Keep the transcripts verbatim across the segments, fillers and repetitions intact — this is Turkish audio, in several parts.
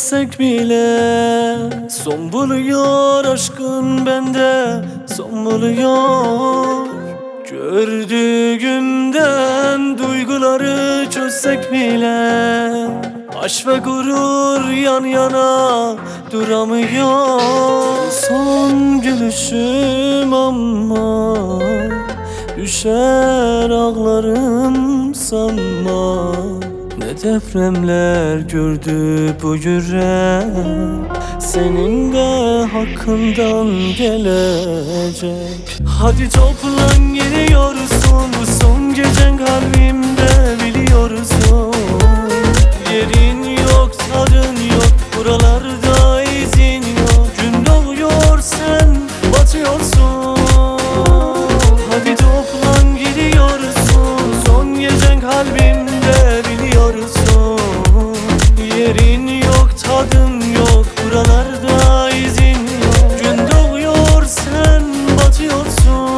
etsek bile son buluyor, aşkın bende son buluyor. Gördüğümden duyguları çözsek bile aşk ve gurur yan yana duramıyor. Son gülüşüm ama düşer ağlarım sanma. Ne depremler gördü bu yürek, senin de hakkından gelecek. Hadi toplan, gidiyorsun, bu son gecen kalbimde biliyorsun. Yerin yok, tadın yok, buralarda izin yok. Gün doğuyor, sen batıyorsun. Hadi toplan, gidiyorsun, son gecen kalbimde biliyorsun. Yerin yok, tadın yok, buralarda izin yok. Gün doğuyor, sen batıyorsun.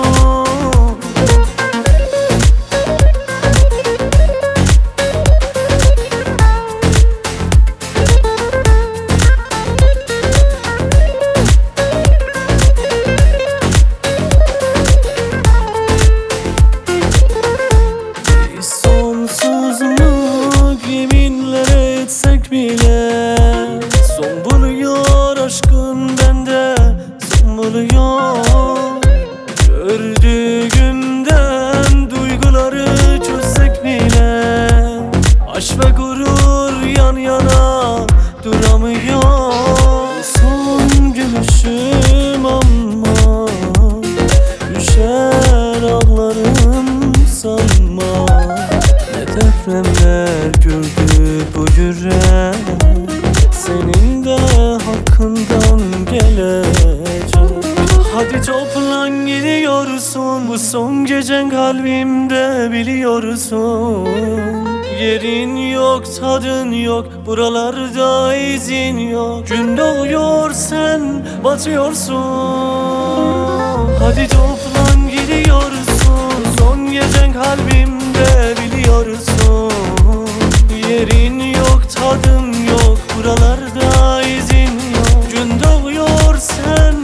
Bile son buluyor, aşkın bende son buluyor. Gördüğümden duyguları çözsek bile aşk ve gurur yan yana duramıyor. Son gülüşüm ama düşer ağlarım sanma. Ne depremler gördü bu yürek, senin de hakkından gelecek. Hadi toplan, gidiyorsun, bu son gecen kalbimde biliyorsun. Yerin yok, tadın yok, buralarda izin yok. Gün doğuyor, sen batıyorsun. Hadi toplan, gidiyorsun, son gecen kalbimde biliyorsun. Yerin yok, tadın yok, buralarda izin yok. Gün doğuyor, sen